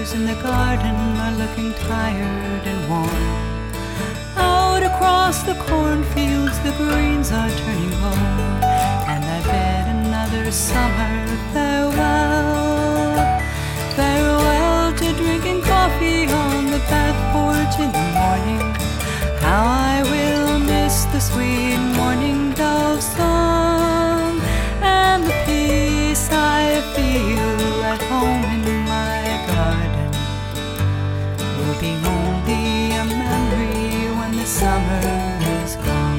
flowers in the garden are looking tired and worn. Out across the cornfields the greens are turning gold, and I bid another summer farewell. Farewell to drinking coffee on the back porch in the morning. How I will miss the sweet morning dove song, and the peace I feel at home in my garden will be only a memory when the summer is gone.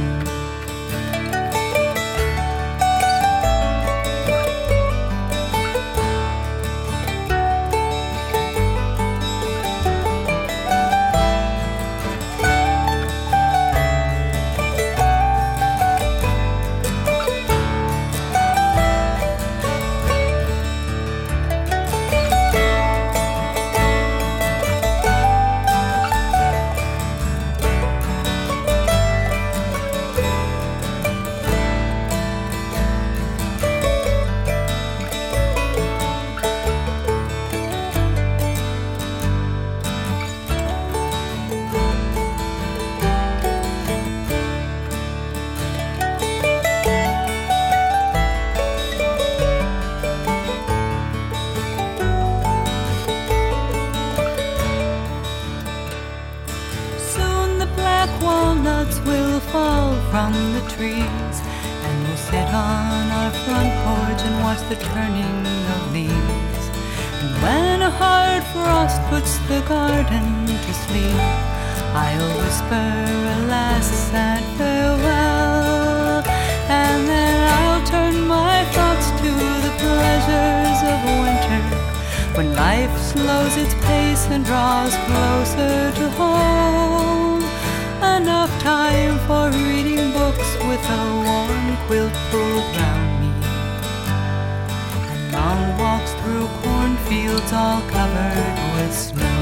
Walnuts will fall from the trees, and we'll sit on our front porch and watch the turning of leaves. And when a hard frost puts the garden to sleep, I'll whisper a last sad farewell, and then I'll turn my thoughts to the pleasures of winter, when life slows its pace and draws closer to home. Enough time for reading books with a warm quilt pulled round me, and long walks through cornfields all covered with snow.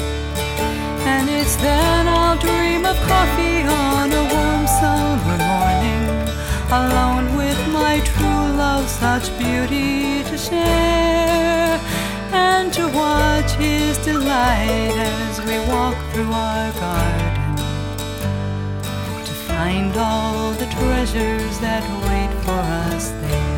And it's then I'll dream of coffee on a warm summer morning, alone with my true love, such beauty to share, and to watch his delight as we walk through our garden, find all the treasures that wait for us there.